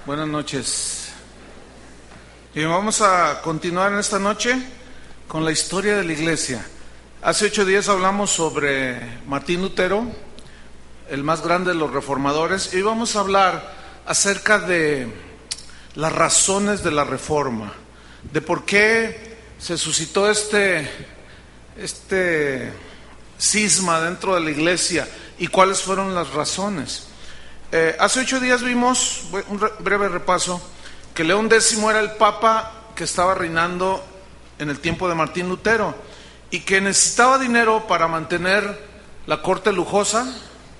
Buenas noches. Y vamos a continuar en esta noche con la historia de la iglesia. Hace 8 días hablamos sobre Martín Lutero, el más grande de los reformadores, y vamos a hablar acerca de las razones de la reforma, de por qué se suscitó este cisma dentro de la iglesia y cuáles fueron las razones. Hace 8 días vimos, un breve repaso, que León X era el papa que estaba reinando en el tiempo de Martín Lutero y que necesitaba dinero para mantener la corte lujosa,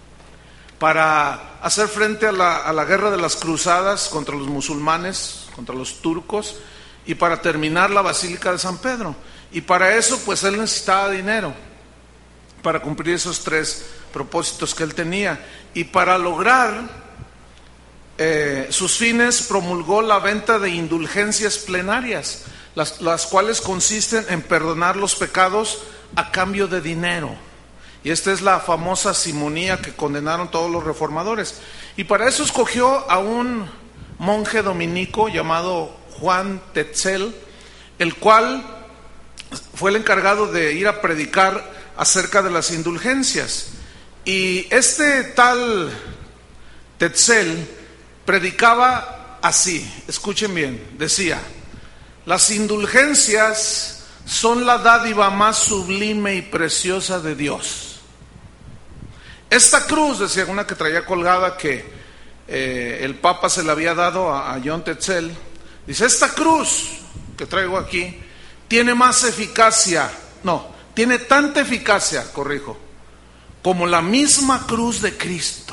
para hacer frente a la guerra de las cruzadas contra los musulmanes, contra los turcos, y para terminar la Basílica de San Pedro. Y para eso pues él necesitaba dinero para cumplir esos 3 propósitos que él tenía, y para lograr sus fines promulgó la venta de indulgencias plenarias, las cuales consisten en perdonar los pecados a cambio de dinero. Y esta es la famosa simonía que condenaron todos los reformadores. Y para eso escogió a un monje dominico llamado Juan Tetzel, el cual fue el encargado de ir a predicar acerca de las indulgencias. Y este tal Tetzel predicaba así, escuchen bien, decía: las indulgencias son la dádiva más sublime y preciosa de Dios. Esta cruz, decía, una que traía colgada, que el Papa se la había dado a John Tetzel, dice: esta cruz que traigo aquí tiene más eficacia, tiene tanta eficacia, como la misma cruz de Cristo.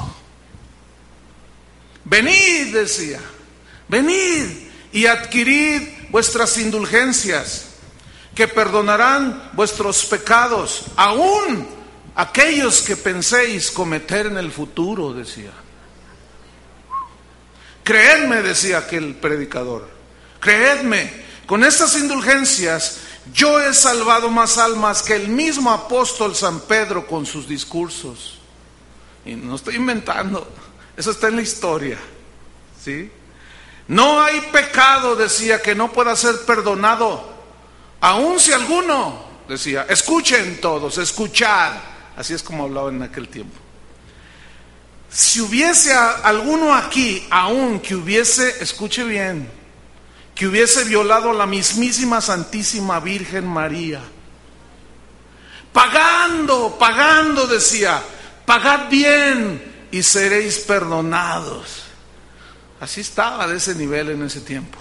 Venid, decía, venid y adquirid vuestras indulgencias, que perdonarán vuestros pecados, aún aquellos que penséis cometer en el futuro, decía. Creedme, decía aquel predicador, creedme, con estas indulgencias yo he salvado más almas que el mismo apóstol San Pedro con sus discursos. Y no estoy inventando, eso está en la historia, ¿sí? No hay pecado, decía, que no pueda ser perdonado, aun si alguno, decía, escuchen todos, escuchad. Así es como hablaba en aquel tiempo. Si hubiese alguno aquí, aun que hubiese, escuche bien, que hubiese violado a la mismísima Santísima Virgen María, pagando, decía, pagad bien y seréis perdonados. Así estaba de ese nivel en ese tiempo.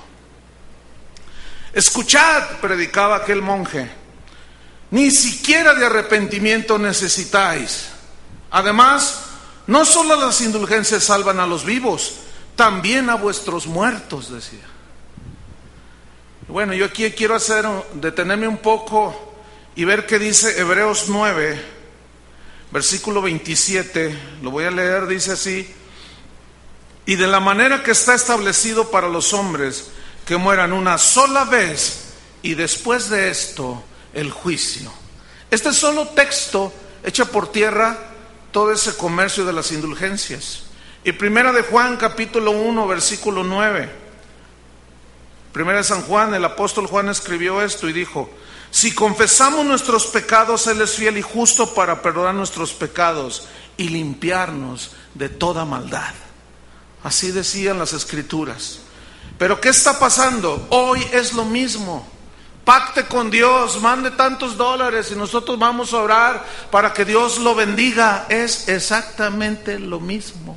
Escuchad, predicaba aquel monje, ni siquiera de arrepentimiento necesitáis. Además, no solo las indulgencias salvan a los vivos, también a vuestros muertos, decía. Bueno, yo aquí quiero detenerme un poco y ver qué dice Hebreos 9, versículo 27, lo voy a leer, dice así: y de la manera que está establecido para los hombres que mueran una sola vez, y después de esto el juicio. Este solo texto echa por tierra todo ese comercio de las indulgencias. Y primera de Juan, capítulo 1, versículo 9. Primera de San Juan, el apóstol Juan escribió esto y dijo: si confesamos nuestros pecados, Él es fiel y justo para perdonar nuestros pecados y limpiarnos de toda maldad. Así decían las escrituras. Pero ¿qué está pasando? Hoy es lo mismo. Pacte con Dios, mande tantos dólares y nosotros vamos a orar para que Dios lo bendiga. Es exactamente lo mismo.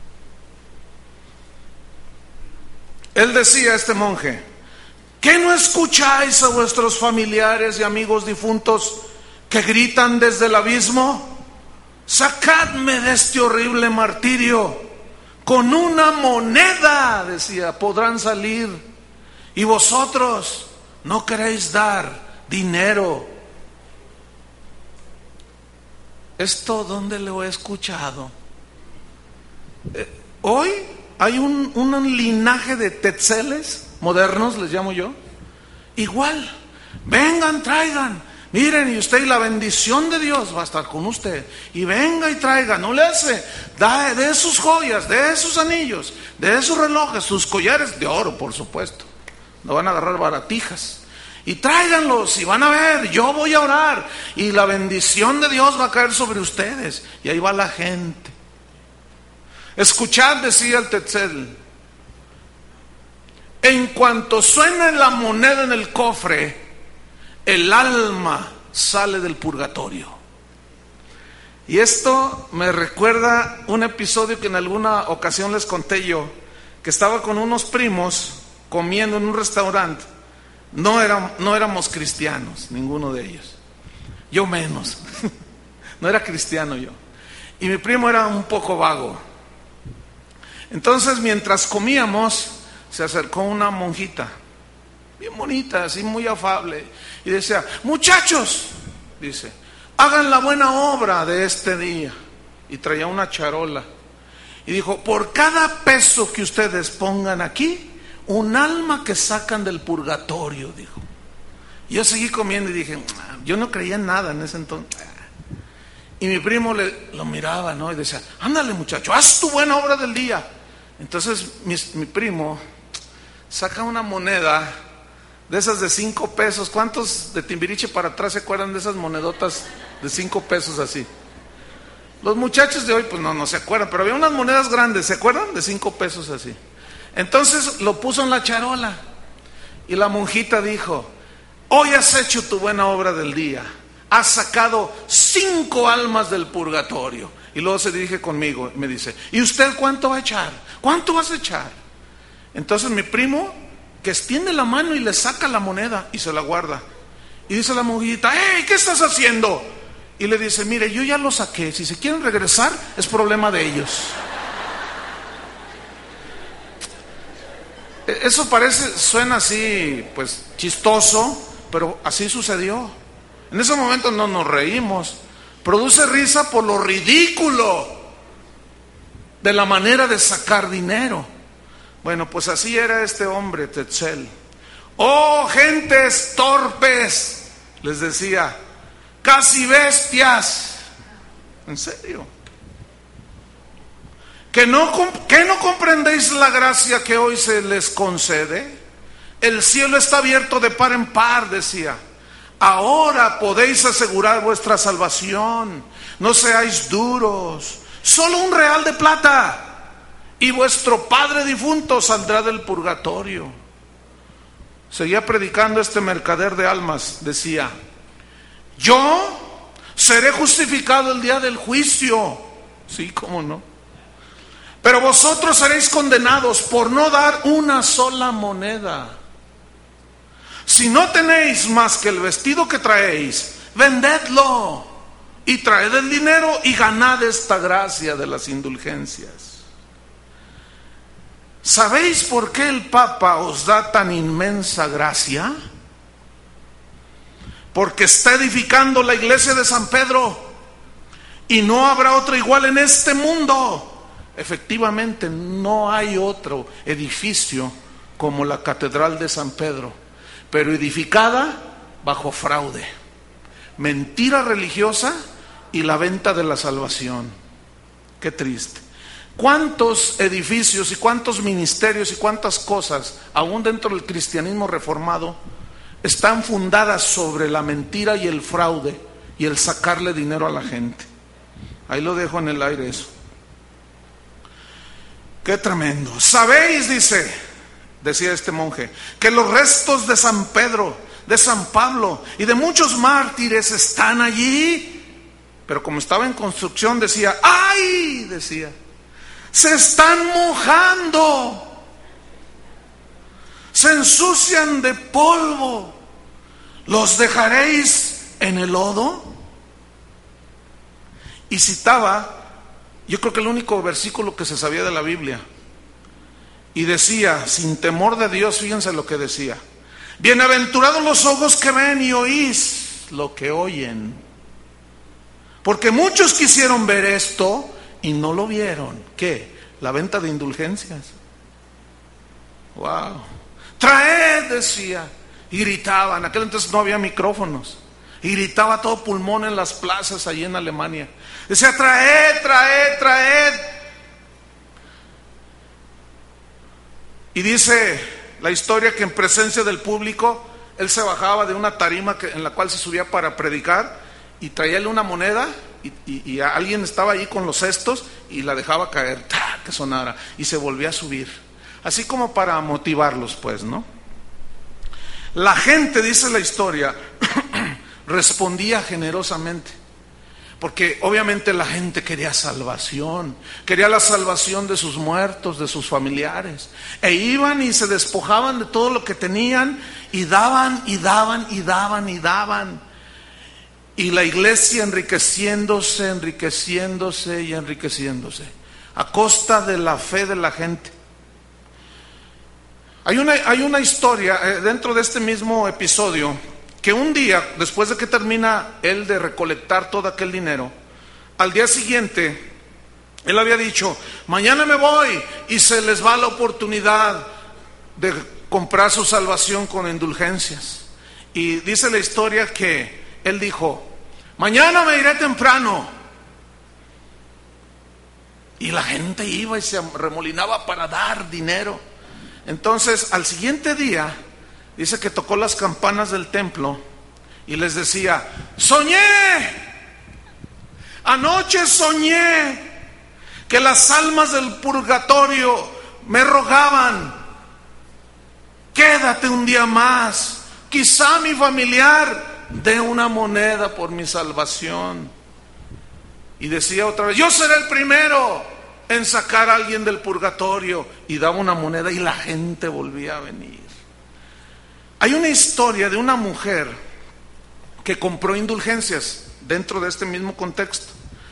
Él decía, este monje: ¿qué no escucháis a vuestros familiares y amigos difuntos que gritan desde el abismo? Sacadme de este horrible martirio. Con una moneda, decía, podrán salir. Y vosotros no queréis dar dinero. ¿Esto dónde lo he escuchado? Hoy hay un linaje de Tetzeles modernos, les llamo yo. Igual, vengan, traigan Miren, y usted, y la bendición de Dios va a estar con usted. Y venga y traiga, no le hace, da de sus joyas, de sus anillos, de sus relojes, sus collares de oro, por supuesto. No van a agarrar baratijas. Y tráiganlos y van a ver, yo voy a orar. Y la bendición de Dios va a caer sobre ustedes. Y ahí va la gente. Escuchad, decía el Tetzel. En cuanto suene la moneda en el cofre, el alma sale del purgatorio. Y esto me recuerda un episodio que en alguna ocasión les conté yo, que estaba con unos primos comiendo en un restaurante. No éramos cristianos, ninguno de ellos. Yo menos. No era cristiano yo. Y mi primo era un poco vago. Entonces, mientras comíamos, se acercó una monjita, bien bonita, así muy afable, y decía: muchachos, dice, hagan la buena obra de este día. Y traía una charola. Y dijo: por cada peso que ustedes pongan aquí, un alma que sacan del purgatorio, dijo. Y yo seguí comiendo y dije, yo no creía en nada en ese entonces. Y mi primo lo miraba, ¿no? Y decía: ándale, muchacho, haz tu buena obra del día. Entonces mi primo saca una moneda de esas de 5 pesos. ¿Cuántos de Timbiriche para atrás se acuerdan de esas monedotas de 5 pesos así? Los muchachos de hoy pues no se acuerdan, pero había unas monedas grandes, ¿se acuerdan? De 5 pesos así. Entonces lo puso en la charola y la monjita dijo: hoy has hecho tu buena obra del día, has sacado 5 almas del purgatorio. Y luego se dirige conmigo y me dice: ¿y usted cuánto va a echar? ¿Cuánto vas a echar? Entonces mi primo, que extiende la mano y le saca la moneda y se la guarda. Y dice la monjita: ¡hey! ¿Qué estás haciendo? Y le dice: mire, yo ya lo saqué, si se quieren regresar es problema de ellos. Eso suena así, pues chistoso, pero así sucedió. En ese momento no nos reímos. Produce risa por lo ridículo de la manera de sacar dinero. Bueno, pues así era este hombre, Tetzel. ¡Oh, gentes torpes!, les decía, casi bestias. ¿En serio? ¿Que no comprendéis la gracia que hoy se les concede? El cielo está abierto de par en par, decía. Ahora podéis asegurar vuestra salvación. No seáis duros. Solo un real de plata y vuestro padre difunto saldrá del purgatorio. Seguía predicando este mercader de almas. Decía: yo seré justificado el día del juicio. Sí, cómo no. Pero vosotros seréis condenados por no dar una sola moneda. Si no tenéis más que el vestido que traéis, vendedlo y traed el dinero y ganad esta gracia de las indulgencias. ¿Sabéis por qué el Papa os da tan inmensa gracia? Porque está edificando la iglesia de San Pedro y no habrá otra igual en este mundo. Efectivamente, no hay otro edificio como la Catedral de San Pedro, pero edificada bajo fraude, mentira religiosa y la venta de la salvación. Qué triste. ¿Cuántos edificios y cuántos ministerios y cuántas cosas, aún dentro del cristianismo reformado, están fundadas sobre la mentira y el fraude y el sacarle dinero a la gente? Ahí lo dejo en el aire eso. Qué tremendo. ¿Sabéis, decía este monje, que los restos de San Pedro, de San Pablo y de muchos mártires están allí? Pero como estaba en construcción decía: ¡ay!, decía, se están mojando, se ensucian de polvo, ¿los dejaréis en el lodo? Y citaba, yo creo que el único versículo que se sabía de la Biblia, y decía, sin temor de Dios, fíjense lo que decía: bienaventurados los ojos que ven y oís lo que oyen, porque muchos quisieron ver esto y no lo vieron. ¿Qué? La venta de indulgencias. Wow. Traed, decía, y gritaban. En aquel entonces no había micrófonos. y gritaba a todo pulmón en las plazas allí en Alemania. Decía: traed, traed, traed. Y dice la historia que en presencia del público él se bajaba de una tarima en la cual se subía para predicar, y traíale una moneda, y alguien estaba ahí con los cestos y la dejaba caer, que sonara, y se volvía a subir, así como para motivarlos, pues, ¿no? La gente, dice la historia, respondía generosamente, porque obviamente la gente quería salvación, quería la salvación de sus muertos, de sus familiares, e iban y se despojaban de todo lo que tenían, y daban, y daban, y daban, y daban, y la iglesia enriqueciéndose, enriqueciéndose y enriqueciéndose, a costa de la fe de la gente. Hay una historia dentro de este mismo episodio, que un día, después de que termina él de recolectar todo aquel dinero, al día siguiente, él había dicho: mañana me voy, y se les va la oportunidad de comprar su salvación con indulgencias. Y dice la historia que él dijo: mañana me iré temprano. Y la gente iba y se arremolinaba para dar dinero. Entonces, al siguiente día, dice que tocó las campanas del templo y les decía: soñé, anoche soñé que las almas del purgatorio me rogaban: quédate un día más, quizá mi familiar dé una moneda por mi salvación. Y decía otra vez: yo seré el primero en sacar a alguien del purgatorio, y daba una moneda y la gente volvía a venir. Hay una historia de una mujer que compró indulgencias dentro de este mismo contexto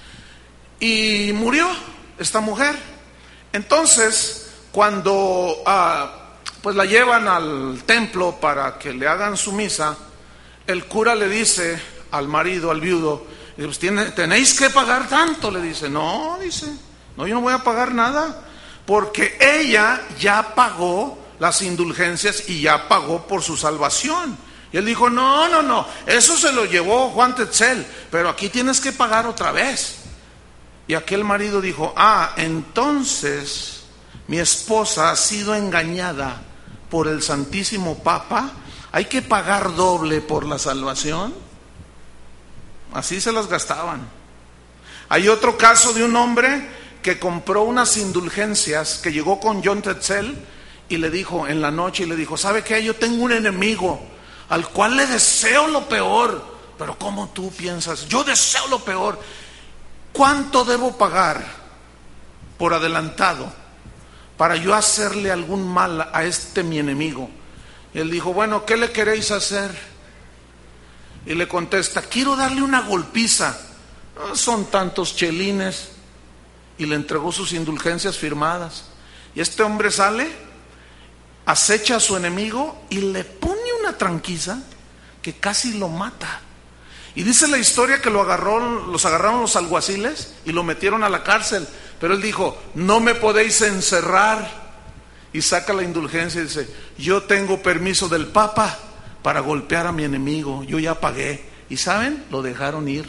y murió esta mujer. Entonces, cuando pues la llevan al templo para que le hagan su misa, el cura le dice al marido, al viudo: pues tenéis que pagar tanto. Le dice: no, dice, no, yo no voy a pagar nada, porque ella ya pagó las indulgencias y ya pagó por su salvación. Y él dijo: no, eso se lo llevó Juan Tetzel, pero aquí tienes que pagar otra vez. Y aquel marido dijo: entonces mi esposa ha sido engañada por el Santísimo Papa, hay que pagar doble por la salvación. Así se las gastaban. Hay otro caso de un hombre que compró unas indulgencias, que llegó con John Tetzel y le dijo en la noche, ¿sabe qué? Yo tengo un enemigo al cual le deseo lo peor. Pero ¿cómo tú piensas? Yo deseo lo peor. ¿Cuánto debo pagar por adelantado para yo hacerle algún mal a mi enemigo? Y él dijo: bueno, ¿qué le queréis hacer? Y le contesta: quiero darle una golpiza. No son tantos chelines. Y le entregó sus indulgencias firmadas. Y este hombre sale, acecha a su enemigo y le pone una tranquiza que casi lo mata. Y dice la historia que los agarraron los alguaciles y lo metieron a la cárcel. Pero él dijo: no me podéis encerrar. Y saca la indulgencia y dice: yo tengo permiso del Papa para golpear a mi enemigo, yo ya pagué. Y ¿saben? Lo dejaron ir.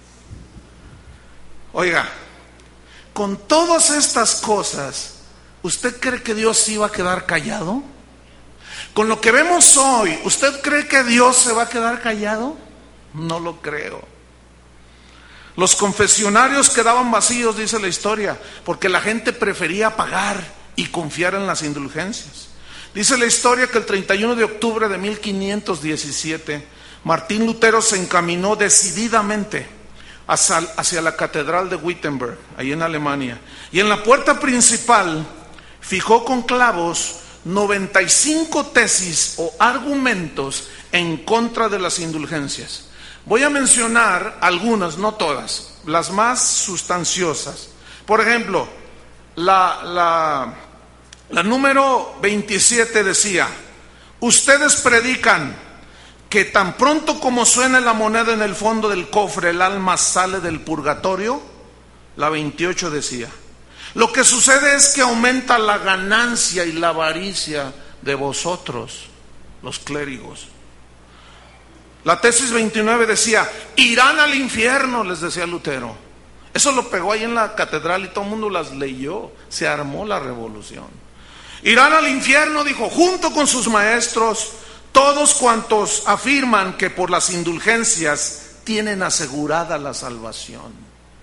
Oiga, con todas estas cosas, ¿usted cree que Dios iba a quedar callado? Con lo que vemos hoy, ¿usted cree que Dios se va a quedar callado? No lo creo. Los confesionarios quedaban vacíos, dice la historia, porque la gente prefería pagar y confiar en las indulgencias. Dice la historia que el 31 de octubre de 1517, Martín Lutero se encaminó decididamente hacia la catedral de Wittenberg, ahí en Alemania, y en la puerta principal fijó con clavos 95 tesis o argumentos en contra de las indulgencias. Voy a mencionar algunas, no todas, las más sustanciosas. Por ejemplo, la número 27 decía: ustedes predican que tan pronto como suene la moneda en el fondo del cofre, el alma sale del purgatorio. La 28 decía: lo que sucede es que aumenta la ganancia y la avaricia de vosotros, los clérigos. La tesis 29 decía, irán al infierno, les decía Lutero. Eso lo pegó ahí en la catedral y todo el mundo las leyó. Se armó la revolución. Irán al infierno, dijo, junto con sus maestros, todos cuantos afirman que por las indulgencias tienen asegurada la salvación.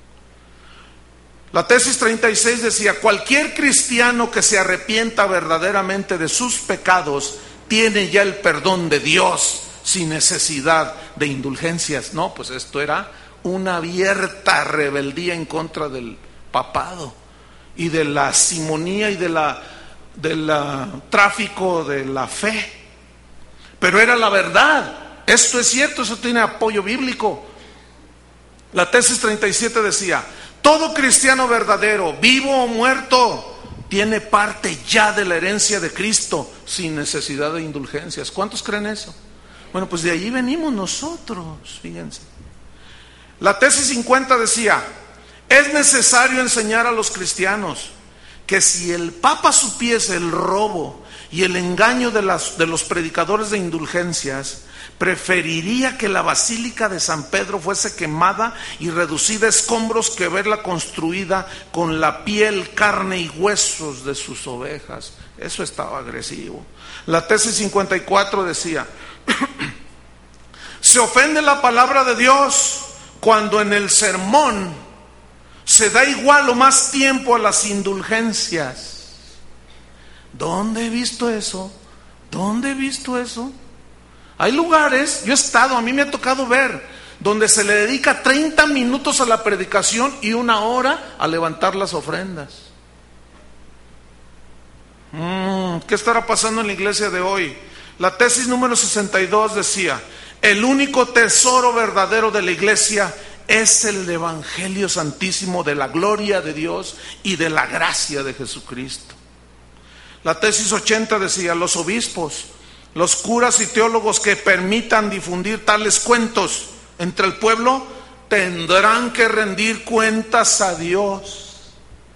La tesis 36 decía, cualquier cristiano que se arrepienta verdaderamente de sus pecados tiene ya el perdón de Dios sin necesidad de indulgencias. No, pues esto era una abierta rebeldía en contra del papado y de la simonía y del tráfico de la fe. Pero era la verdad. Esto es cierto, eso tiene apoyo bíblico. La tesis 37 decía, todo cristiano verdadero, vivo o muerto, tiene parte ya de la herencia de Cristo sin necesidad de indulgencias. ¿Cuántos creen eso? Bueno, pues de allí venimos nosotros, fíjense. La tesis 50 decía, es necesario enseñar a los cristianos que si el Papa supiese el robo y el engaño de los predicadores de indulgencias, preferiría que la Basílica de San Pedro fuese quemada y reducida a escombros que verla construida con la piel, carne y huesos de sus ovejas. Eso estaba agresivo. La tesis 54 decía, se ofende la palabra de Dios cuando en el sermón se da igual o más tiempo a las indulgencias. ¿Dónde he visto eso? ¿Dónde he visto eso? Hay lugares, yo he estado, a mí me ha tocado ver, donde se le dedica 30 minutos a la predicación y 1 hora a levantar las ofrendas. ¿Qué estará pasando en la iglesia de hoy? La tesis número 62 decía, el único tesoro verdadero de la iglesia es el Evangelio Santísimo de la gloria de Dios y de la gracia de Jesucristo. La tesis 80 decía, los obispos, los curas y teólogos que permitan difundir tales cuentos entre el pueblo tendrán que rendir cuentas a Dios.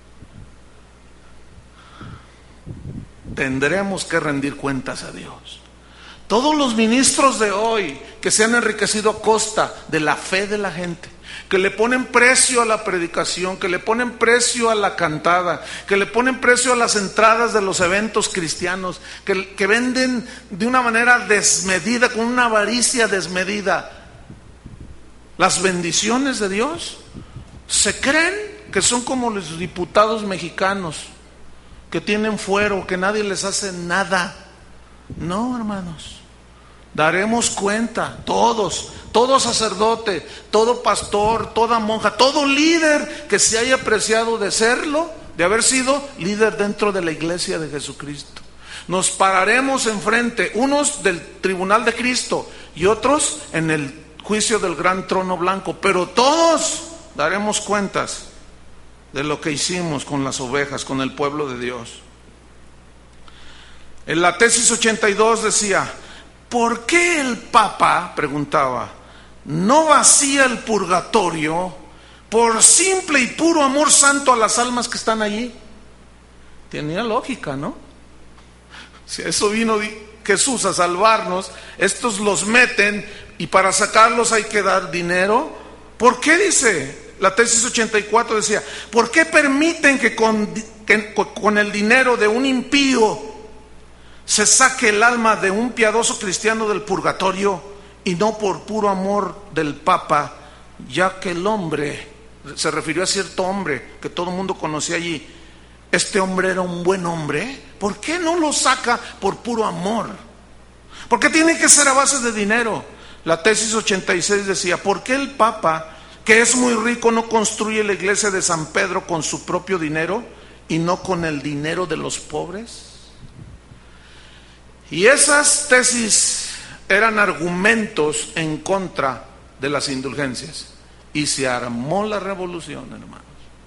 Tendremos que rendir cuentas a Dios. Todos los ministros de hoy que se han enriquecido a costa de la fe de la gente, que le ponen precio a la predicación, que le ponen precio a la cantada, que le ponen precio a las entradas de los eventos cristianos, que venden de una manera desmedida, con una avaricia desmedida, las bendiciones de Dios, se creen que son como los diputados mexicanos, que tienen fuero, que nadie les hace nada. No, hermanos. Daremos cuenta, todo sacerdote, todo pastor, toda monja, todo líder que se haya apreciado de serlo, de haber sido líder dentro de la iglesia de Jesucristo. Nos pararemos enfrente, unos del tribunal de Cristo y otros en el juicio del gran trono blanco, pero todos daremos cuentas de lo que hicimos con las ovejas, con el pueblo de Dios. En la tesis 82 decía, ¿por qué el Papa, preguntaba, no vacía el purgatorio por simple y puro amor santo a las almas que están allí? Tenía lógica, ¿no? Si a eso vino Jesús a salvarnos, estos los meten y para sacarlos hay que dar dinero. ¿Por qué dice? La tesis 84 decía, ¿por qué permiten que con el dinero de un impío se saque el alma de un piadoso cristiano del purgatorio y no por puro amor del Papa, ya que el hombre, se refirió a cierto hombre que todo el mundo conocía allí, este hombre era un buen hombre? ¿Por qué no lo saca por puro amor? ¿Por qué tiene que ser a base de dinero? La tesis 86 decía, ¿por qué el Papa, que es muy rico, no construye la iglesia de San Pedro con su propio dinero y no con el dinero de los pobres? Y esas tesis eran argumentos en contra de las indulgencias. Y se armó la revolución, hermanos.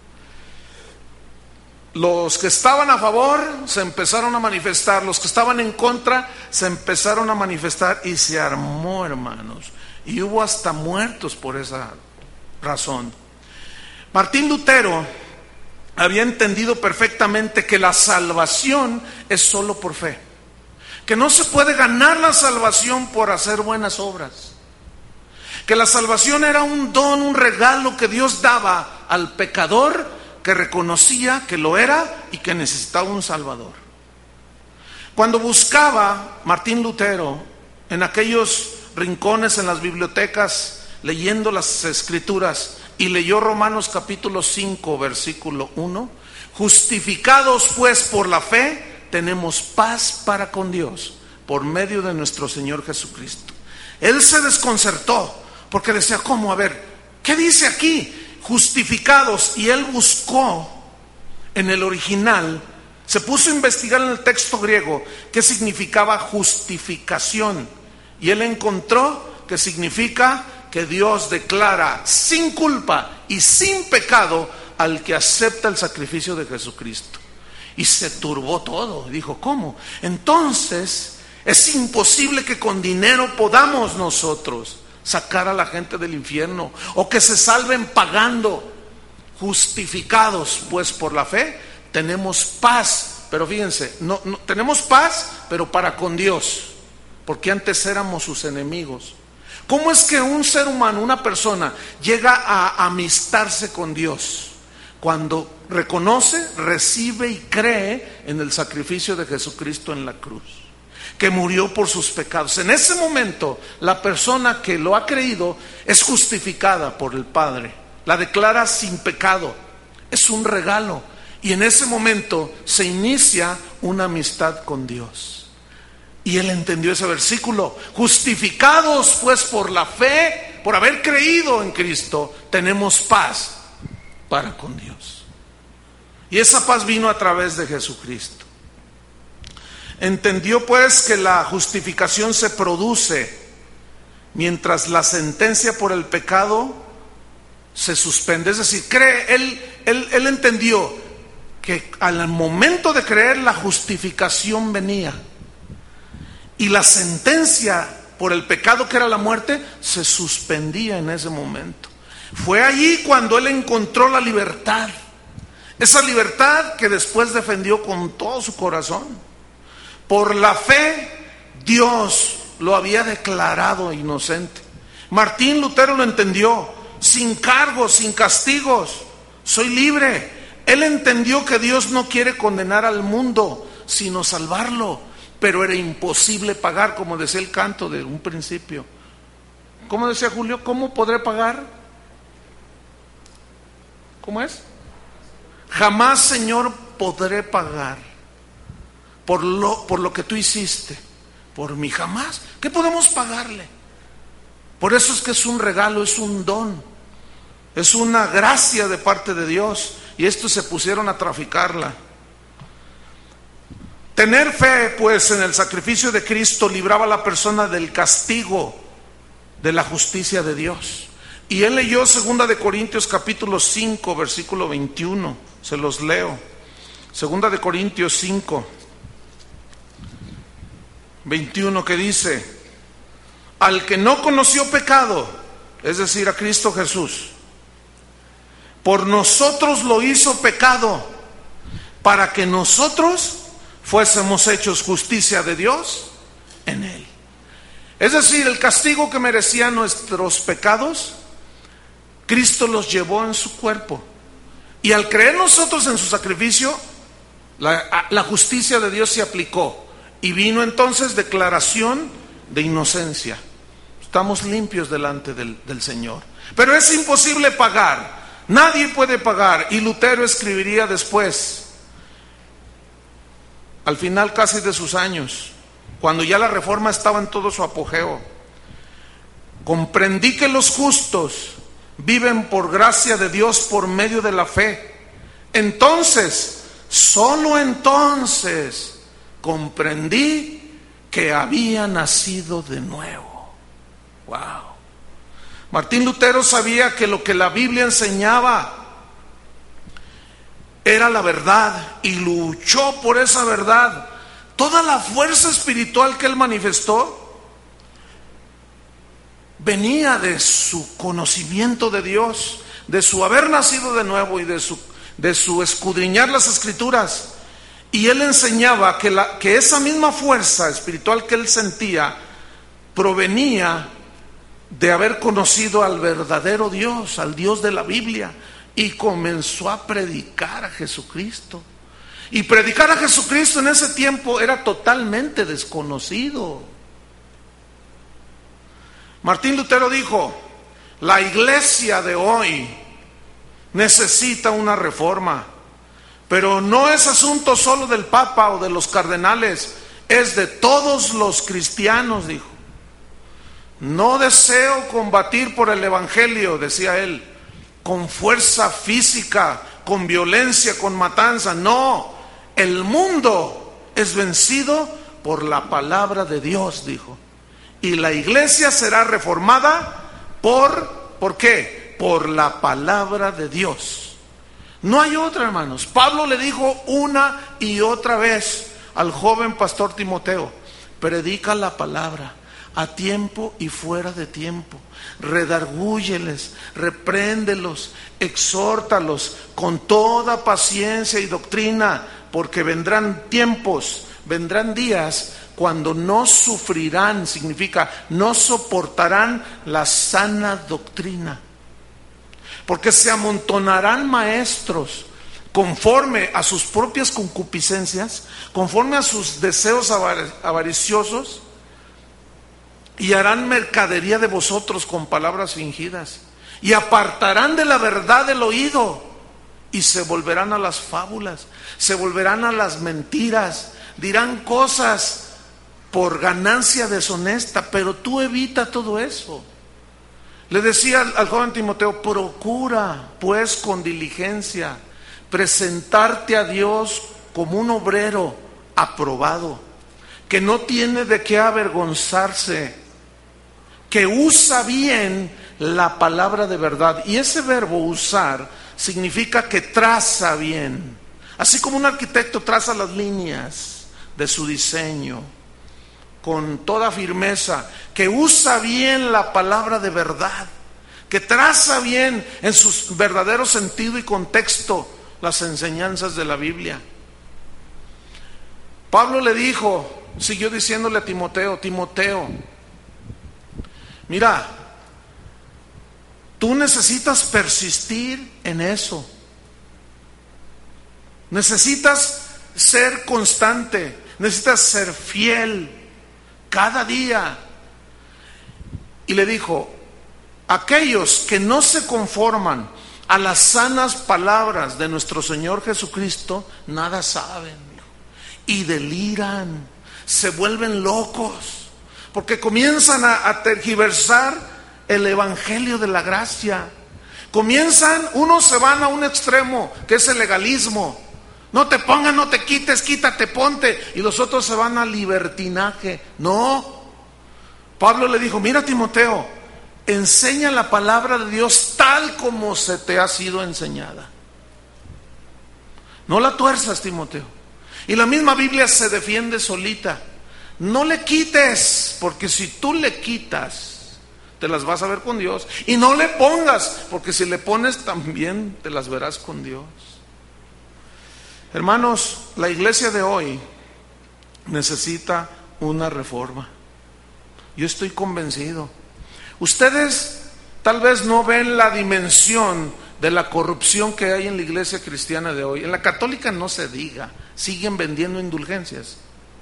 Los que estaban a favor se empezaron a manifestar, los que estaban en contra se empezaron a manifestar y se armó, hermanos. Y hubo hasta muertos por esa razón. Martín Lutero había entendido perfectamente que la salvación es solo por fe. Que no se puede ganar la salvación por hacer buenas obras. Que la salvación era un don, un regalo que Dios daba al pecador que reconocía que lo era y que necesitaba un Salvador. Cuando buscaba Martín Lutero en aquellos rincones en las bibliotecas leyendo las Escrituras y leyó Romanos capítulo 5 versículo 1, justificados pues por la fe tenemos paz para con Dios por medio de nuestro Señor Jesucristo. Él se desconcertó porque decía, ¿cómo? A ver, ¿qué dice aquí? Justificados. Y él buscó en el original, se puso a investigar en el texto griego qué significaba justificación. Y él encontró que significa que Dios declara sin culpa y sin pecado al que acepta el sacrificio de Jesucristo. Y se turbó todo. Dijo, ¿cómo? Entonces es imposible que con dinero podamos nosotros sacar a la gente del infierno o que se salven pagando. Justificados pues por la fe tenemos paz, pero fíjense, no tenemos paz, pero para con Dios, porque antes éramos sus enemigos. ¿Cómo es que un ser humano, una persona, llega a amistarse con Dios? Cuando reconoce, recibe y cree en el sacrificio de Jesucristo en la cruz, que murió por sus pecados. En ese momento, la persona que lo ha creído es justificada por el Padre, la declara sin pecado, es un regalo, y en ese momento se inicia una amistad con Dios. Y él entendió ese versículo, justificados pues por la fe, por haber creído en Cristo, tenemos paz para con Dios. Y esa paz vino a través de Jesucristo. Entendió pues que la justificación se produce mientras la sentencia por el pecado se suspende. Es decir, él entendió que al momento de creer la justificación venía y la sentencia por el pecado, que era la muerte, se suspendía en ese momento. Fue allí cuando él encontró la libertad, esa libertad que después defendió con todo su corazón. Por la fe, Dios lo había declarado inocente. Martín Lutero lo entendió, sin cargos, sin castigos, soy libre. Él entendió que Dios no quiere condenar al mundo, sino salvarlo, pero era imposible pagar, como decía el canto de un principio. ¿Cómo decía Julio? ¿Cómo podré pagar? ¿Cómo es? Jamás, Señor, podré pagar por lo que tú hiciste por mí, jamás. ¿Qué podemos pagarle? Por eso es que es un regalo, es un don, es una gracia de parte de Dios, y estos se pusieron a traficarla. Tener fe pues en el sacrificio de Cristo libraba a la persona del castigo de la justicia de Dios. Y él leyó 2 de Corintios capítulo 5 versículo 21, se los leo. 2 de Corintios 5 21, que dice: al que no conoció pecado, es decir, a Cristo Jesús, por nosotros lo hizo pecado, para que nosotros fuésemos hechos justicia de Dios en él. Es decir, el castigo que merecían nuestros pecados, Cristo los llevó en su cuerpo. Y al creer nosotros en su sacrificio, la justicia de Dios se aplicó. Y vino entonces declaración de inocencia. Estamos limpios delante del Señor. Pero es imposible pagar. Nadie puede pagar. Y Lutero escribiría después, al final casi de sus años, cuando ya la reforma estaba en todo su apogeo: comprendí que los justos viven por gracia de Dios por medio de la fe. Entonces, solo entonces, comprendí que había nacido de nuevo. Wow. Martín Lutero sabía que lo que la Biblia enseñaba era la verdad y luchó por esa verdad. Toda la fuerza espiritual que él manifestó venía de su conocimiento de Dios, de su haber nacido de nuevo y de su escudriñar las Escrituras. Y él enseñaba que esa misma fuerza espiritual que él sentía provenía de haber conocido al verdadero Dios, al Dios de la Biblia, y comenzó a predicar a Jesucristo. Y predicar a Jesucristo en ese tiempo era totalmente desconocido. Martín Lutero dijo: la iglesia de hoy necesita una reforma, pero no es asunto solo del Papa o de los cardenales, es de todos los cristianos, dijo. No deseo combatir por el Evangelio, decía él, con fuerza física, con violencia, con matanza. No, el mundo es vencido por la palabra de Dios, dijo. Y la iglesia será reformada ¿por qué? Por la palabra de Dios. No hay otra, hermanos. Pablo le dijo una y otra vez al joven pastor Timoteo: predica la palabra a tiempo y fuera de tiempo, redargúyeles, repréndelos, exhórtalos con toda paciencia y doctrina, porque vendrán tiempos, vendrán días cuando no sufrirán, significa no soportarán la sana doctrina, porque se amontonarán maestros conforme a sus propias concupiscencias, conforme a sus deseos avariciosos, y harán mercadería de vosotros con palabras fingidas, y apartarán de la verdad el oído, y se volverán a las fábulas, se volverán a las mentiras, dirán cosas por ganancia deshonesta. Pero tú evita todo eso. Le decía al joven Timoteo: procura pues con diligencia presentarte a Dios como un obrero aprobado, que no tiene de qué avergonzarse, que usa bien la palabra de verdad. Y ese verbo usar significa que traza bien, así como un arquitecto traza las líneas de su diseño con toda firmeza, que usa bien la palabra de verdad, que traza bien en su verdadero sentido y contexto las enseñanzas de la Biblia. Pablo le dijo, siguió diciéndole a Timoteo: Timoteo, mira, tú necesitas persistir en eso, necesitas ser constante, necesitas ser fiel cada día. Y le dijo: aquellos que no se conforman a las sanas palabras de nuestro Señor Jesucristo, nada saben, y deliran, se vuelven locos, porque comienzan a tergiversar el evangelio de la gracia. Unos se van a un extremo, que es el legalismo. No te pongas, no te quites, quítate, ponte. Y los otros se van al libertinaje. No. Pablo le dijo: mira, Timoteo, enseña la palabra de Dios tal como se te ha sido enseñada. No la tuerzas, Timoteo. Y la misma Biblia se defiende solita. No le quites, porque si tú le quitas, te las vas a ver con Dios. Y no le pongas, porque si le pones también te las verás con Dios. Hermanos, la iglesia de hoy necesita una reforma. Yo estoy convencido. Ustedes tal vez no ven la dimensión de la corrupción que hay en la iglesia cristiana de hoy. En la católica no se diga, siguen vendiendo indulgencias.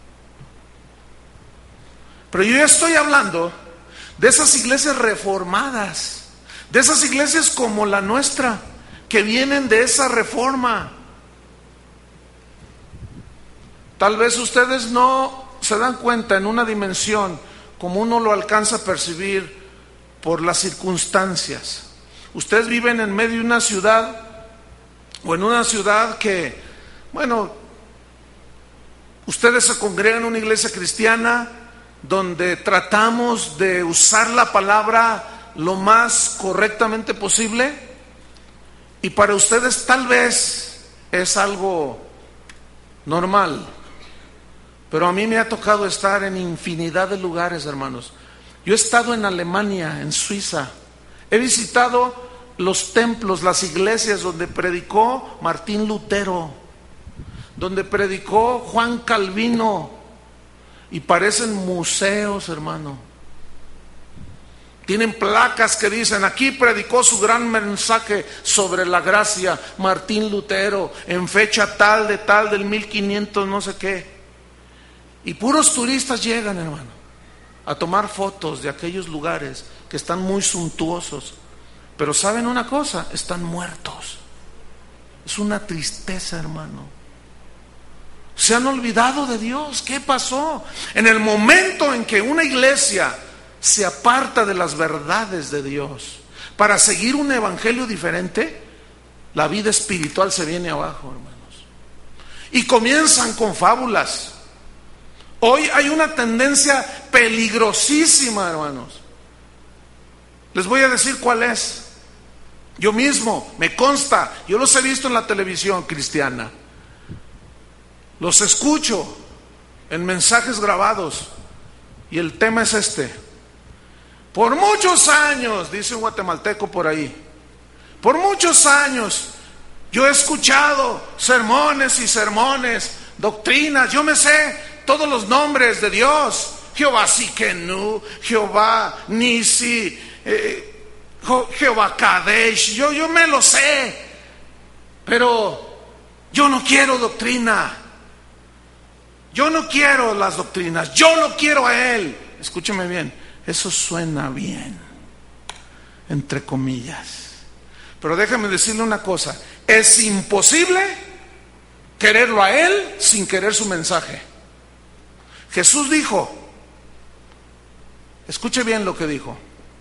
Pero yo ya estoy hablando de esas iglesias reformadas, de esas iglesias como la nuestra, que vienen de esa reforma. Tal vez ustedes no se dan cuenta en una dimensión como uno lo alcanza a percibir por las circunstancias. Ustedes viven en medio de una ciudad, o en una ciudad que, bueno, ustedes se congregan en una iglesia cristiana donde tratamos de usar la palabra lo más correctamente posible, y para ustedes tal vez es algo normal. Pero a mí me ha tocado estar en infinidad de lugares, hermanos. Yo he estado en Alemania, en Suiza. He visitado los templos, las iglesias donde predicó Martín Lutero, donde predicó Juan Calvino, y parecen museos, hermano. Tienen placas que dicen: aquí predicó su gran mensaje sobre la gracia Martín Lutero en fecha tal del 1500 no sé qué. Y puros turistas llegan, hermano, a tomar fotos de aquellos lugares que están muy suntuosos. Pero ¿saben una cosa? Están muertos. Es una tristeza, hermano. Se han olvidado de Dios. ¿Qué pasó? En el momento en que una iglesia se aparta de las verdades de Dios para seguir un evangelio diferente, la vida espiritual se viene abajo, hermanos. Y comienzan con fábulas. Hoy hay una tendencia peligrosísima, hermanos. Les voy a decir cuál es. Yo mismo, me consta, yo los he visto en la televisión cristiana. Los escucho en mensajes grabados. Y el tema es este: por muchos años, dice un guatemalteco por ahí, por muchos años yo he escuchado sermones y sermones, doctrinas, yo me sé todos los nombres de Dios: Jehová Siquenú, Jehová Nisi, Jehová Kadesh, yo me lo sé, pero yo no quiero doctrina, yo no quiero las doctrinas, yo lo quiero a Él. Escúcheme bien, eso suena bien, entre comillas, pero déjame decirle una cosa: es imposible quererlo a Él sin querer su mensaje. Jesús dijo, escuche bien lo que dijo: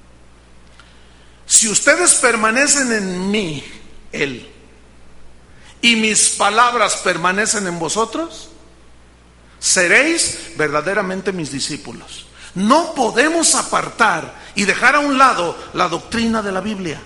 si ustedes permanecen en mí, Él, y mis palabras permanecen en vosotros, seréis verdaderamente mis discípulos. No podemos apartar y dejar a un lado la doctrina de la Biblia.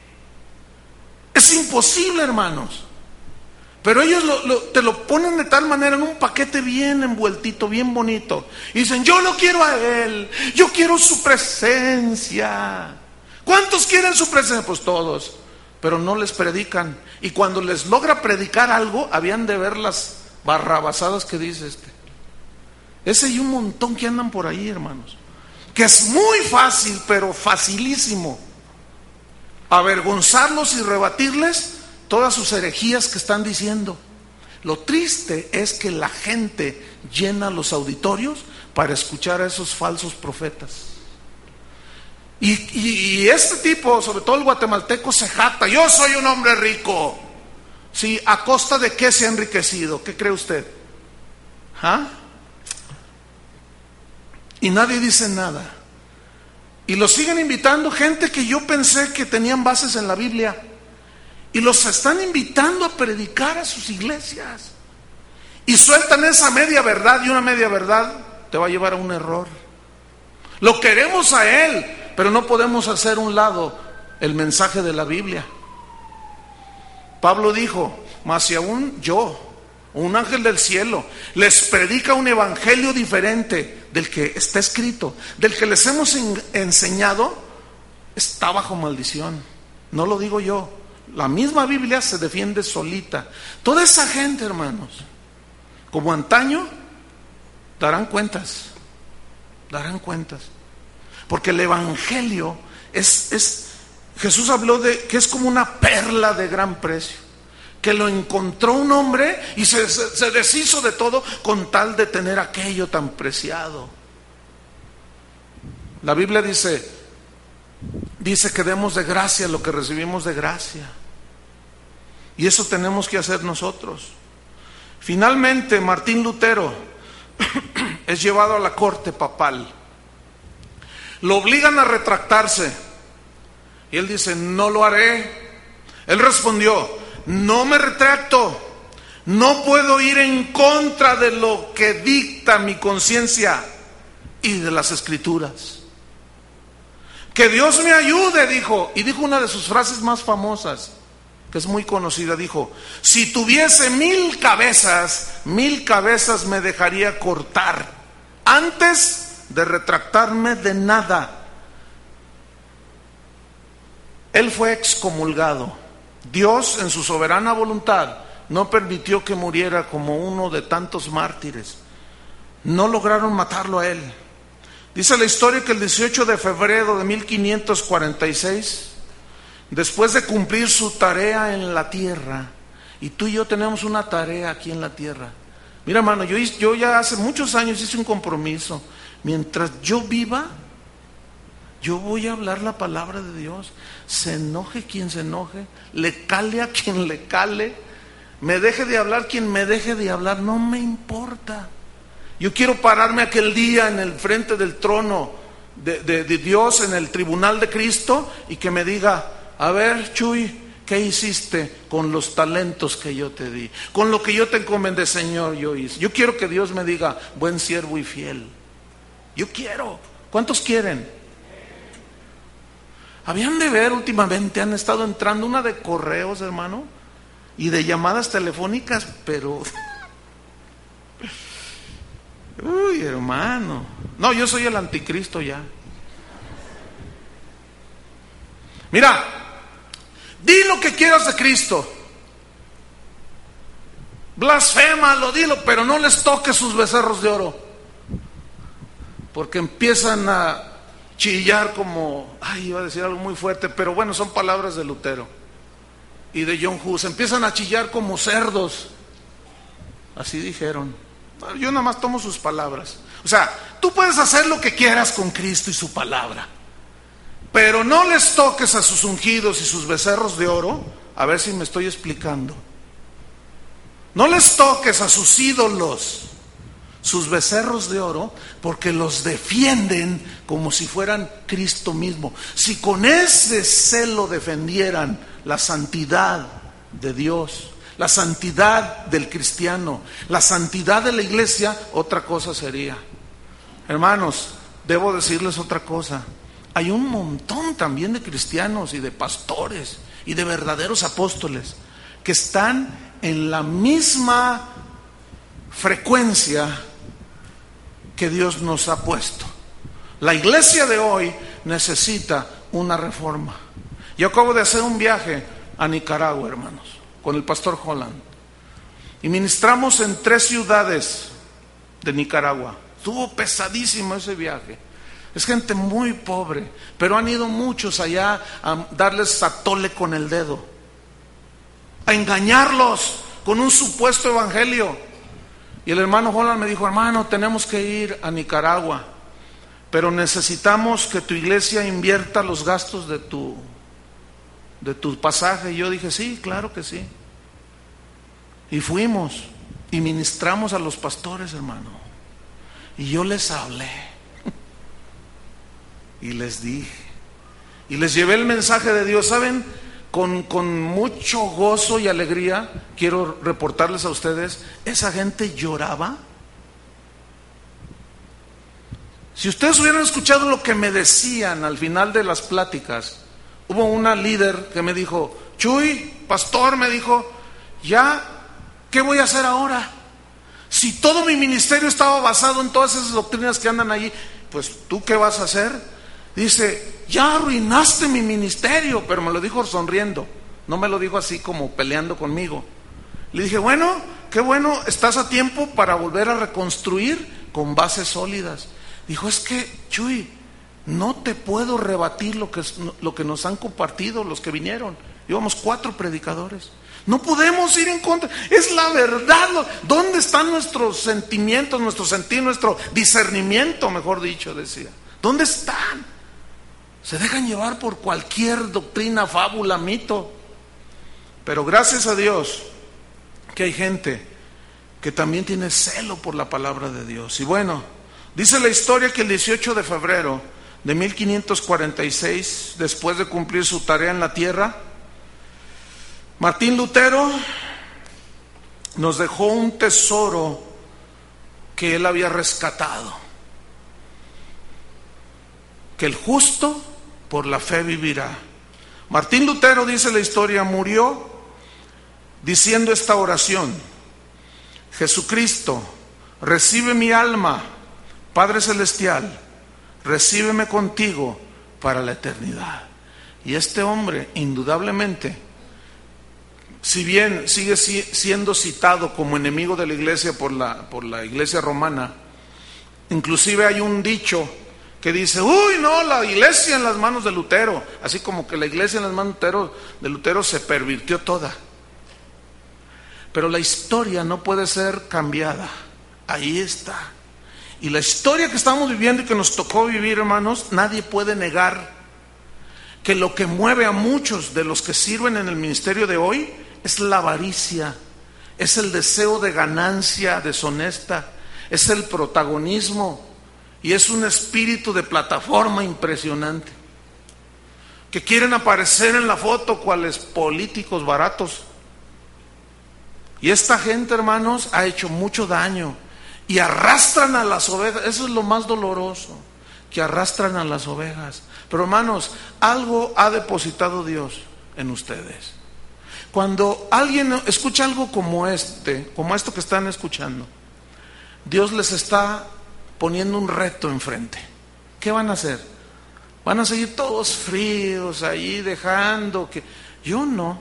Es imposible, hermanos. Pero ellos te lo ponen de tal manera en un paquete bien envueltito, bien bonito. Y dicen: yo lo quiero a Él, yo quiero su presencia. ¿Cuántos quieren su presencia? Pues todos. Pero no les predican. Y cuando les logra predicar algo, habían de ver las barrabasadas que dice este. Ese y un montón que andan por ahí, hermanos. Que es muy fácil, pero facilísimo, avergonzarlos y rebatirles todas sus herejías que están diciendo. Lo triste es que la gente llena los auditorios para escuchar a esos falsos profetas. Y este tipo, sobre todo el guatemalteco, se jacta: yo soy un hombre rico. Sí, ¿a costa de qué se ha enriquecido? ¿Qué cree usted? ¿Ah? Y nadie dice nada. Y los siguen invitando gente que yo pensé que tenían bases en la Biblia. Y los están invitando a predicar a sus iglesias. Y sueltan esa media verdad, y una media verdad te va a llevar a un error. Lo queremos a Él, pero no podemos hacer a un lado el mensaje de la Biblia. Pablo dijo: mas si aún yo, un ángel del cielo, les predica un evangelio diferente del que está escrito, del que les hemos enseñado, está bajo maldición. No lo digo yo, la misma Biblia se defiende solita. Toda esa gente, hermanos, como antaño, darán cuentas. Porque el evangelio Jesús habló de que es como una perla de gran precio, que lo encontró un hombre y se deshizo de todo con tal de tener aquello tan preciado. La Biblia dice que demos de gracia lo que recibimos de gracia. Y eso tenemos que hacer nosotros. Finalmente, Martín Lutero es llevado a la corte papal. Lo obligan a retractarse. Y él dice: no lo haré. Él respondió: no me retracto. No puedo ir en contra de lo que dicta mi conciencia y de las escrituras. Que Dios me ayude, dijo. Y dijo una de sus frases más famosas, que es muy conocida. Dijo: si tuviese 1000 cabezas, 1000 cabezas me dejaría cortar antes de retractarme de nada. Él fue excomulgado. Dios, en su soberana voluntad, no permitió que muriera como uno de tantos mártires. No lograron matarlo a él. Dice la historia que el 18 de febrero de 1546, después de cumplir su tarea en la tierra, y tú y yo tenemos una tarea aquí en la tierra. Mira, hermano, yo ya hace muchos años hice un compromiso. Mientras yo viva, yo voy a hablar la palabra de Dios. Se enoje quien se enoje, le cale a quien le cale, me deje de hablar quien me deje de hablar, no me importa. Yo quiero pararme aquel día en el frente del trono de Dios, en el tribunal de Cristo, y que me diga: a ver, Chuy, ¿qué hiciste con los talentos que yo te di? Con lo que yo te encomendé, Señor, yo hice. Yo quiero que Dios me diga: buen siervo y fiel. Yo quiero. ¿Cuántos quieren? Habían de ver, últimamente han estado entrando una de correos, hermano, y de llamadas telefónicas, pero... Uy, hermano. No, yo soy el anticristo ya. Mira, di lo que quieras de Cristo. Blasfémalo, dilo, pero no les toques sus becerros de oro. Porque empiezan a chillar como... Ay, iba a decir algo muy fuerte, pero bueno, son palabras de Lutero y de John Hus. Empiezan a chillar como cerdos. Así dijeron. Yo nada más tomo sus palabras. O sea, tú puedes hacer lo que quieras con Cristo y su palabra, pero no les toques a sus ungidos y sus becerros de oro. A ver si me estoy explicando. No les toques a sus ídolos, sus becerros de oro, porque los defienden como si fueran Cristo mismo. Si con ese celo defendieran la santidad de Dios, la santidad del cristiano, la santidad de la iglesia, otra cosa sería. Hermanos, debo decirles otra cosa. Hay un montón también de cristianos y de pastores y de verdaderos apóstoles que están en la misma frecuencia que Dios nos ha puesto. La iglesia de hoy necesita una reforma. Yo acabo de hacer un viaje a Nicaragua, hermanos, con el pastor Holland, y ministramos en 3 ciudades de Nicaragua. Estuvo pesadísimo ese viaje. Es gente muy pobre, pero han ido muchos allá a darles atole con el dedo, a engañarlos con un supuesto evangelio. Y el hermano Holland me dijo: hermano, tenemos que ir a Nicaragua, pero necesitamos que tu iglesia invierta los gastos de tu pasaje. Y yo dije: sí, claro que sí. Y fuimos y ministramos a los pastores, hermano. Y yo les hablé y les dije y les llevé el mensaje de Dios. ¿Saben? Con mucho gozo y alegría quiero reportarles a ustedes, esa gente lloraba. Si ustedes hubieran escuchado lo que me decían al final de las pláticas, hubo una líder que me dijo: Chuy, pastor, me dijo, ya, ¿qué voy a hacer ahora? Si todo mi ministerio estaba basado en todas esas doctrinas que andan allí, pues ¿tú qué vas a hacer? Dice: ya arruinaste mi ministerio. Pero me lo dijo sonriendo, no me lo dijo así como peleando conmigo. Le dije: bueno, qué bueno, estás a tiempo para volver a reconstruir con bases sólidas. Dijo: es que, Chuy, no te puedo rebatir lo que nos han compartido los que vinieron. Íbamos 4 predicadores. No podemos ir en contra, es la verdad. ¿Dónde están nuestros sentimientos, nuestro sentir, nuestro discernimiento, mejor dicho? Decía, ¿dónde están? Se dejan llevar por cualquier doctrina, fábula, mito. Pero gracias a Dios que hay gente que también tiene celo por la palabra de Dios. Y bueno, dice la historia que el 18 de febrero de 1546, después de cumplir su tarea en la tierra, Martín Lutero nos dejó un tesoro que él había rescatado: que el justo por la fe vivirá. Martín Lutero, dice la historia, murió diciendo esta oración: Jesucristo, recibe mi alma, Padre Celestial, recíbeme contigo para la eternidad. Y este hombre, indudablemente, si bien sigue siendo citado como enemigo de la iglesia por la iglesia romana, inclusive hay un dicho que dice, uy, no, la iglesia en las manos de Lutero, así como que la iglesia en las manos de Lutero se pervirtió toda. Pero la historia no puede ser cambiada, ahí está. Y la historia que estamos viviendo y que nos tocó vivir, hermanos, nadie puede negar que lo que mueve a muchos de los que sirven en el ministerio de hoy es la avaricia, es el deseo de ganancia deshonesta, es el protagonismo y es un espíritu de plataforma impresionante, que quieren aparecer en la foto cuales políticos baratos. Y esta gente, hermanos, ha hecho mucho daño y arrastran a las ovejas. Eso es lo más doloroso, que arrastran a las ovejas. Pero, hermanos, algo ha depositado Dios en ustedes. Cuando alguien escucha algo como esto que están escuchando, Dios les está poniendo un reto enfrente. ¿Qué van a hacer? ¿Van a seguir todos fríos ahí dejando que...? Yo no.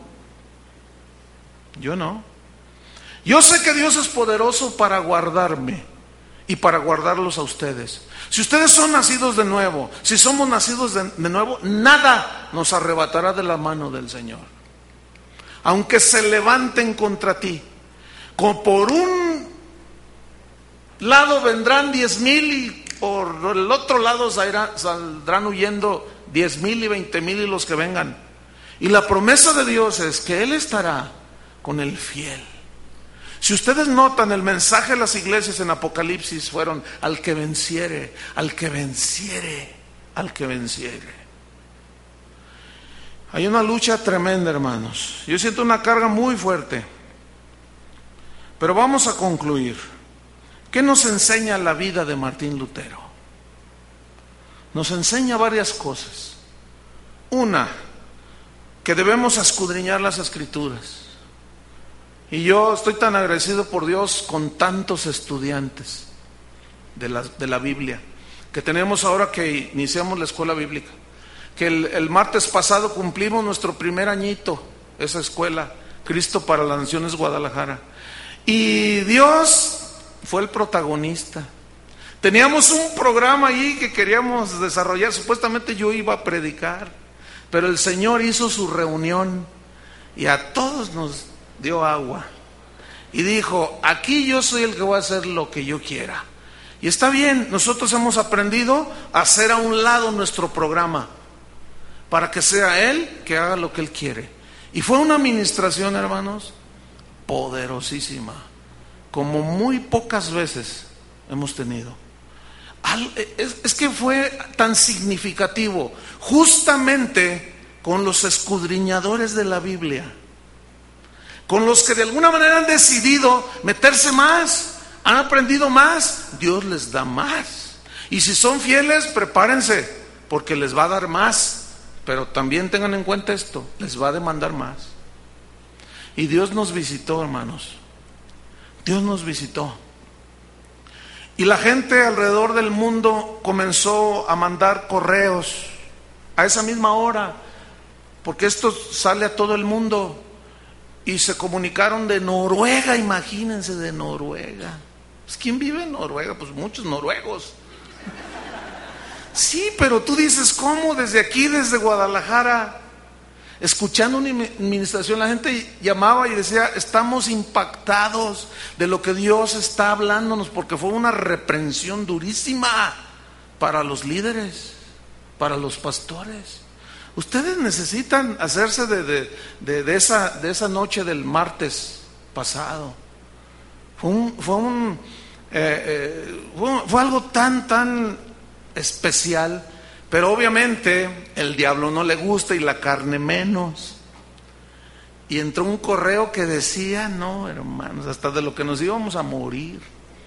Yo sé que Dios es poderoso para guardarme y para guardarlos a ustedes. Si ustedes son nacidos de nuevo, si somos nacidos de nuevo, nada nos arrebatará de la mano del Señor. Aunque se levanten contra ti, como por un lado vendrán 10,000 y por el otro lado saldrán huyendo 10,000 y 20,000 y los que vengan. Y la promesa de Dios es que Él estará con el fiel. Si ustedes notan, el mensaje de las iglesias en Apocalipsis fueron: al que venciere, al que venciere, al que venciere. Hay una lucha tremenda, hermanos. Yo siento una carga muy fuerte. Pero vamos a concluir. ¿Qué nos enseña la vida de Martín Lutero? Nos enseña varias cosas. Una, que debemos escudriñar las Escrituras. Y yo estoy tan agradecido por Dios con tantos estudiantes de la Biblia que tenemos ahora que iniciamos la escuela bíblica. Que el martes pasado cumplimos nuestro primer añito, esa escuela, Cristo para las Naciones Guadalajara. Y Dios fue el protagonista. Teníamos un programa ahí que queríamos desarrollar, supuestamente yo iba a predicar, pero el Señor hizo su reunión y a todos nos dio agua y dijo: aquí yo soy el que voy a hacer lo que yo quiera. Y está bien, nosotros hemos aprendido a hacer a un lado nuestro programa para que sea Él que haga lo que Él quiere. Y fue una administración, hermanos, poderosísima, como muy pocas veces hemos tenido. Es que fue tan significativo, justamente con los escudriñadores de la Biblia, con los que de alguna manera han decidido meterse más, han aprendido más, Dios les da más. Y si son fieles, prepárense, porque les va a dar más. Pero también tengan en cuenta esto, les va a demandar más. Y Dios nos visitó, hermanos. Dios nos visitó. Y la gente alrededor del mundo comenzó a mandar correos a esa misma hora, porque esto sale a todo el mundo. Y se comunicaron de Noruega, imagínense, de Noruega. Pues, ¿quién vive en Noruega? Pues muchos noruegos. Sí, pero tú dices, ¿cómo? Desde aquí, desde Guadalajara, escuchando una administración, la gente llamaba y decía: estamos impactados de lo que Dios está hablándonos, porque fue una reprensión durísima para los líderes, para los pastores. Ustedes necesitan hacerse de esa noche del martes pasado. Fue algo tan especial, pero obviamente el diablo no le gusta y la carne menos. Y entró un correo que decía, no, hermanos, hasta de lo que nos íbamos a morir.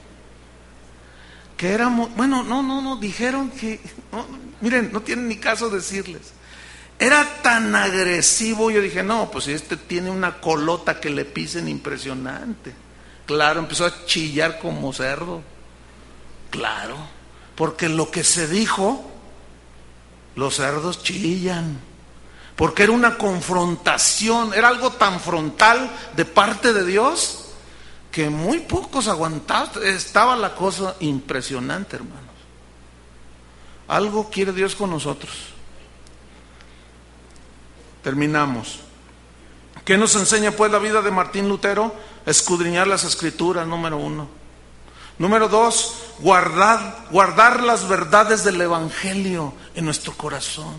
Que éramos, bueno, no, dijeron que, no, miren, no tiene ni caso decirles. Era tan agresivo, yo dije, no, pues este tiene una colota que le pisen impresionante. Claro, empezó a chillar como cerdo. Claro, porque lo que se dijo, los cerdos chillan. Porque era una confrontación, era algo tan frontal de parte de Dios que muy pocos aguantaban. Estaba la cosa impresionante, hermanos. Algo quiere Dios con nosotros. Terminamos. ¿Qué nos enseña pues la vida de Martín Lutero? Escudriñar las Escrituras, número 1. Número 2, guardar las verdades del Evangelio en nuestro corazón.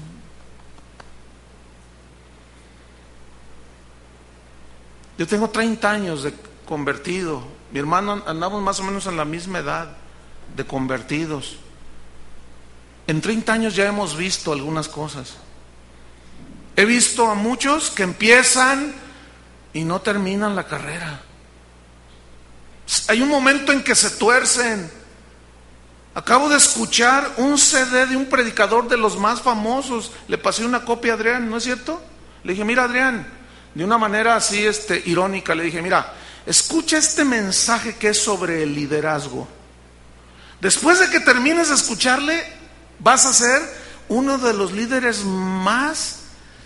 Yo tengo 30 años de convertido. Mi hermano andamos más o menos en la misma edad de convertidos. En 30 años ya hemos visto algunas cosas. He visto a muchos que empiezan y no terminan la carrera. Hay un momento en que se tuercen. Acabo de escuchar un CD de un predicador de los más famosos. Le pasé una copia a Adrián, ¿no es cierto? Le dije, mira Adrián, de una manera así irónica, le dije, mira, escucha este mensaje que es sobre el liderazgo. Después de que termines de escucharle, vas a ser uno de los líderes más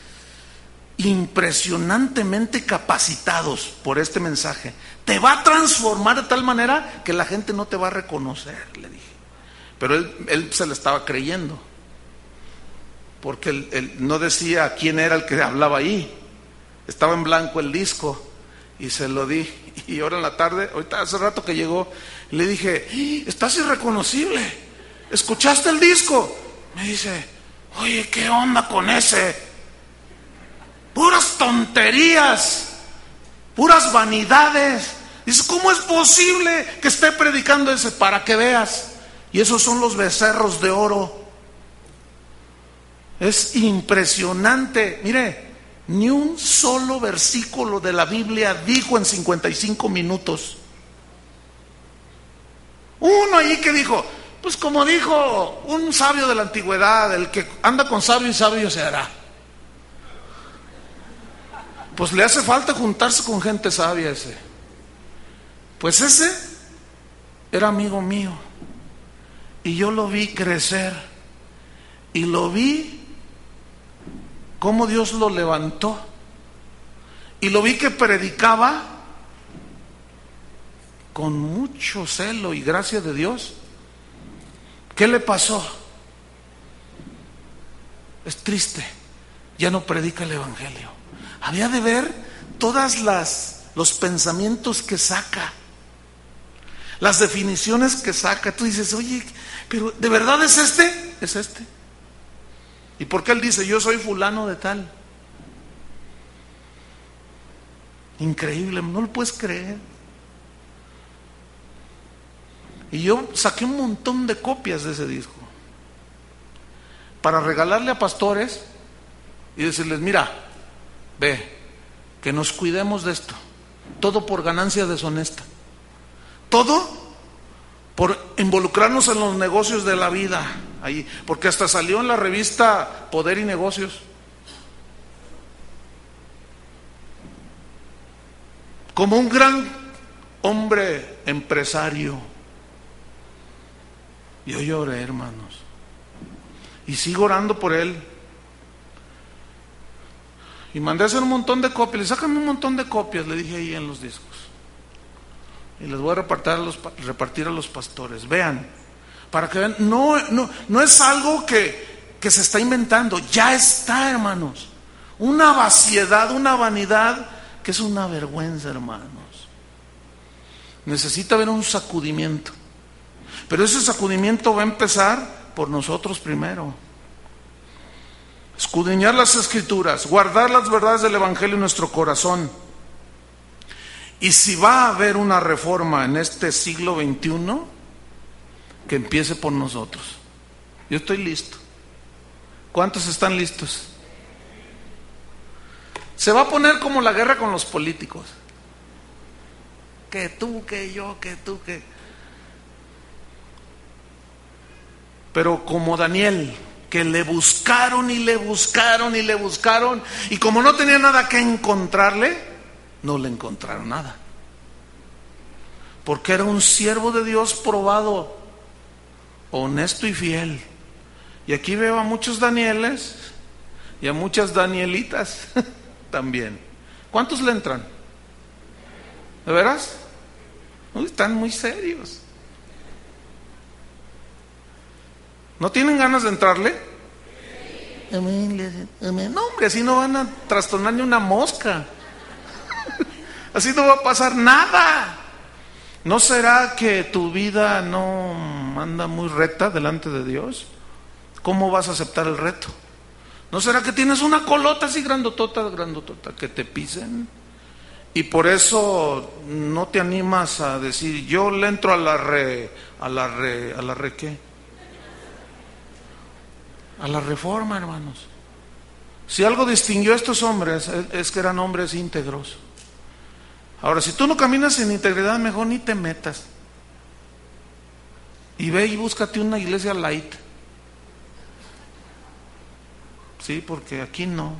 impresionantemente capacitados por este mensaje. Te va a transformar de tal manera que la gente no te va a reconocer, le dije. Pero él se le estaba creyendo, porque él no decía quién era el que hablaba ahí. Estaba en blanco el disco y se lo di. Y ahora en la tarde, ahorita hace rato que llegó, le dije, estás irreconocible, ¿escuchaste el disco? Me dice, oye, ¿qué onda con ese? Puras tonterías, puras vanidades. Dice, ¿cómo es posible que esté predicando ese? Para que veas. Y esos son los becerros de oro. Es impresionante. Mire, ni un solo versículo de la Biblia dijo en 55 minutos. Uno ahí que dijo, pues como dijo un sabio de la antigüedad, el que anda con sabio y sabio se hará. Pues le hace falta juntarse con gente sabia ese. Pues ese era amigo mío. Y yo lo vi crecer. Y lo vi cómo Dios lo levantó. Y lo vi que predicaba con mucho celo y gracia de Dios. ¿Qué le pasó? Es triste. Ya no predica el Evangelio. Había de ver todas los pensamientos que saca, las definiciones que saca. Tú dices, oye, pero ¿de verdad es este? Es este. ¿Y por qué él dice, yo soy fulano de tal? Increíble, no lo puedes creer. Y yo saqué un montón de copias de ese disco para regalarle a pastores y decirles, mira, ve, que nos cuidemos de esto. Todo por ganancia deshonesta. Todo por involucrarnos en los negocios de la vida. Ahí, porque hasta salió en la revista Poder y Negocios. Como un gran hombre empresario. Yo lloré, hermanos. Y sigo orando por él. Y mandé a hacer un montón de copias. Le sácame un montón de copias, le dije ahí en los discos. Y les voy a repartir a los pastores. Vean, para que vean, no es algo que se está inventando. Ya está, hermanos. Una vaciedad, una vanidad que es una vergüenza, hermanos. Necesita haber un sacudimiento. Pero ese sacudimiento va a empezar por nosotros primero. Escudriñar las Escrituras, guardar las verdades del Evangelio en nuestro corazón. Y si va a haber una reforma en este siglo XXI, que empiece por nosotros. Yo estoy listo. ¿Cuántos están listos? Se va a poner como la guerra con los políticos. Que tú, que yo, que tú, que... Pero como Daniel, que le buscaron y le buscaron y le buscaron, y como no tenía nada que encontrarle, no le encontraron nada. Porque era un siervo de Dios probado, honesto y fiel. Y aquí veo a muchos Danieles y a muchas Danielitas también. ¿Cuántos le entran? ¿De veras? Uy, están muy serios. ¿No tienen ganas de entrarle? Amén. No, hombre, así no van a trastornar ni una mosca. Así no va a pasar nada. ¿No será que tu vida no anda muy recta delante de Dios? ¿Cómo vas a aceptar el reto? ¿No será que tienes una colota así grandotota, que te pisen? Y por eso no te animas a decir, yo le entro a la ¿qué? A la reforma, hermanos. Si algo distinguió a estos hombres es que eran hombres íntegros. Ahora, si tú no caminas en integridad, mejor ni te metas. Y ve y búscate una iglesia light. Sí, porque aquí no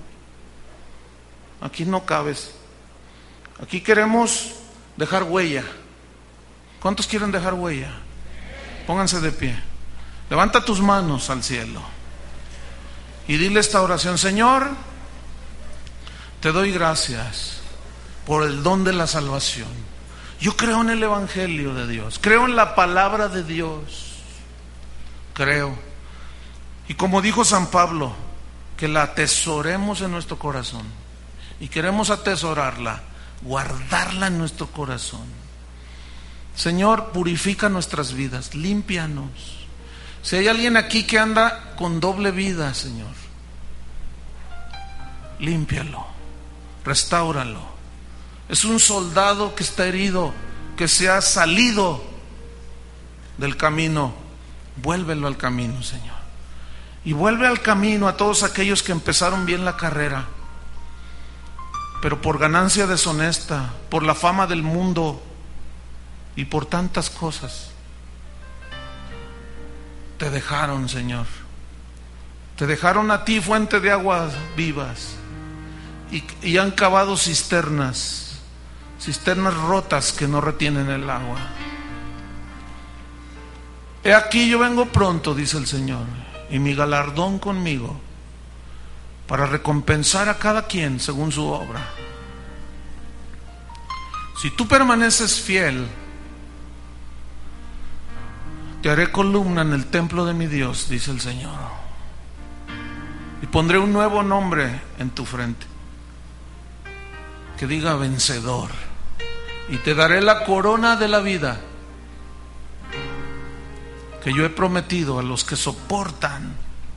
cabes. Aquí queremos dejar huella. ¿Cuántos quieren dejar huella? Pónganse de pie. Levanta tus manos al cielo y dile esta oración: Señor, te doy gracias por el don de la salvación. Yo creo en el Evangelio de Dios, creo en la palabra de Dios, creo. Y como dijo San Pablo, que la atesoremos en nuestro corazón. Y queremos atesorarla, guardarla en nuestro corazón. Señor, purifica nuestras vidas, límpianos. Si hay alguien aquí que anda con doble vida, Señor, límpialo, restáuralo. Es un soldado que está herido, que se ha salido del camino. Vuélvelo al camino, Señor. Y vuelve al camino a todos aquellos que empezaron bien la carrera, pero por ganancia deshonesta, por la fama del mundo y por tantas cosas, te dejaron, Señor. Te dejaron a ti, fuente de aguas vivas, y han cavado cisternas rotas que no retienen el agua. He aquí yo vengo pronto, dice el Señor, y mi galardón conmigo, para recompensar a cada quien según su obra. Si tú permaneces fiel, te haré columna en el templo de mi Dios, dice el Señor, y pondré un nuevo nombre en tu frente, que diga vencedor, y te daré la corona de la vida que yo he prometido a los que soportan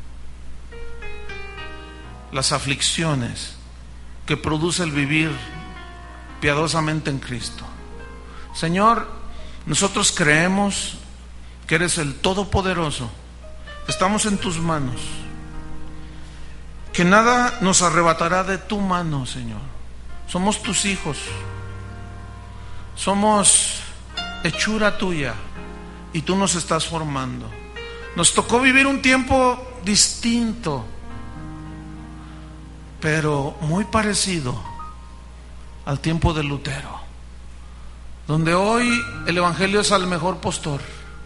las aflicciones que produce el vivir piadosamente en Cristo. Señor, nosotros creemos que eres el Todopoderoso, que estamos en tus manos, que nada nos arrebatará de tu mano, Señor. Somos tus hijos, somos hechura tuya, y tú nos estás formando. Nos tocó vivir un tiempo distinto, pero muy parecido al tiempo de Lutero, donde hoy el Evangelio es al mejor postor.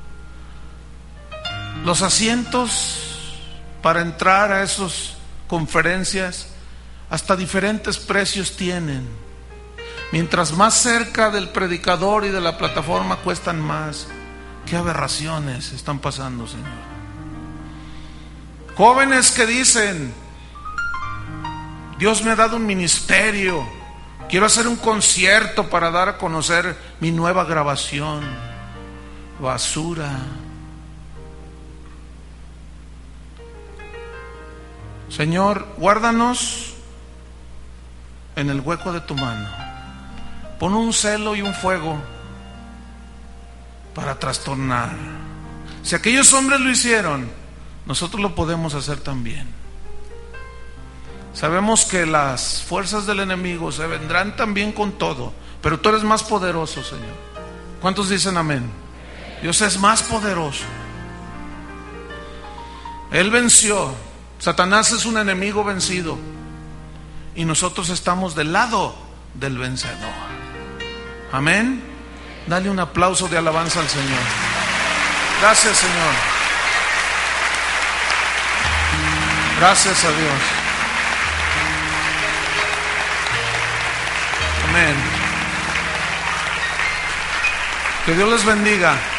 Los asientos para entrar a esas conferencias hasta diferentes precios tienen. Mientras más cerca del predicador y de la plataforma cuestan más. Qué aberraciones están pasando, Señor. Jóvenes que dicen: Dios me ha dado un ministerio, quiero hacer un concierto para dar a conocer mi nueva grabación. Basura. Señor, guárdanos en el hueco de tu mano. Pon un celo y un fuego para trastornar. Si aquellos hombres lo hicieron, nosotros lo podemos hacer también. Sabemos que las fuerzas del enemigo se vendrán también con todo, pero tú eres más poderoso, Señor. ¿Cuántos dicen amén? Dios es más poderoso. Él venció. Satanás es un enemigo vencido, y nosotros estamos del lado del vencedor. Amén. Dale un aplauso de alabanza al Señor. Gracias, Señor. Gracias a Dios. Amén. Que Dios les bendiga.